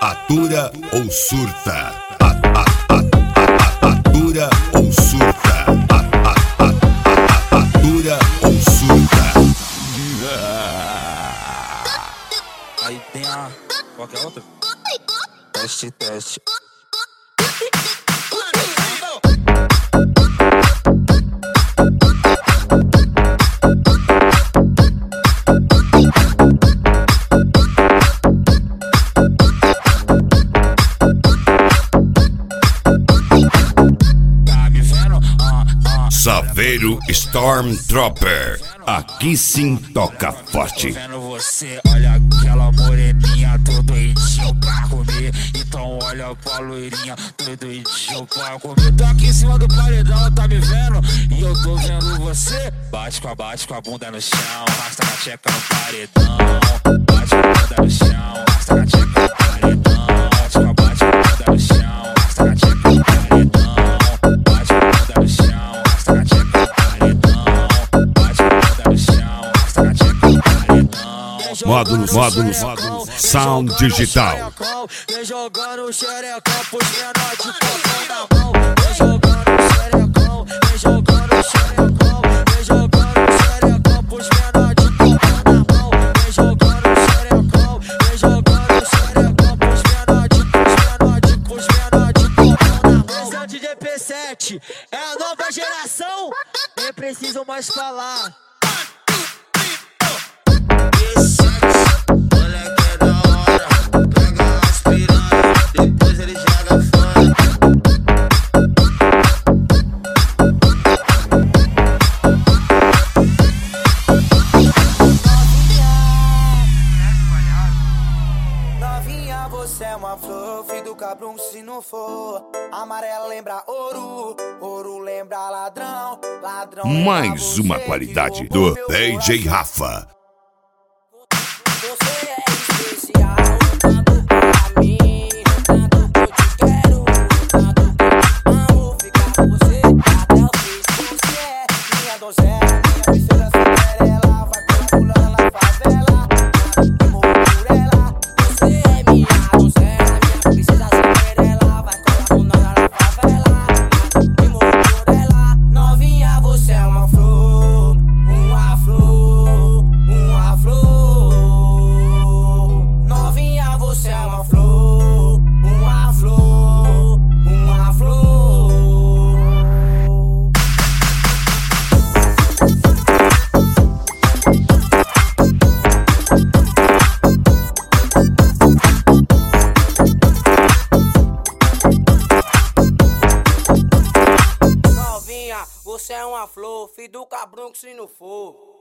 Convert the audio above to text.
Atura ou surta? Atura ou surta? Atura ou surta? Aí tem a... qualquer outra? Teste. Saveiro Stormtrooper, aqui sim toca forte. Vendo você, olha aquela moreninha, tô doidinho pra comer. Então olha pra loirinha, tô doidinho pra comer. Tô aqui em cima do paredão, tá me vendo? E eu tô vendo você. Bate com a bunda no chão, arrasta a tcheca no paredão. Bate com a bunda no chão, arrasta a tcheca no paredão. Bate com a bunda no chão, arrasta a tcheca no paredão. Bate com a bunda no chão. Módulos, Sound Digital. Vem jogando xerecão pros menor de copão na mão. Vem jogando xerecão, vem jogando xerecão. Vem jogando xerecão pros menor de copão na mão. Vem jogando xerecão, vem jogando xerecão pros menor de copão na mão. Esse é o DJ P7, é a nova geração. Nem preciso mais falar. Você é uma flor, filho do cabrão, se não for. Amarelo lembra ouro, ouro lembra ladrão, ladrão Mais uma qualidade do DJ Rafa. Você é especial, tanto pra mim, tanto que eu te quero, tanto que eu te amo. Ficar com você até o fim. Você é minha donzela, minha princesa Cinderela. Vai pulando na favela, e morro por ela. Você é minha donzela, minha princesa Cinderela. Vai pulando na favela, e morro por ela. Novinha, você é uma flor, uma flor, uma flor. Novinha, você é uma flor, uma flor, uma flor. Novinha, você é uma flor, filho do cabrão que se não for.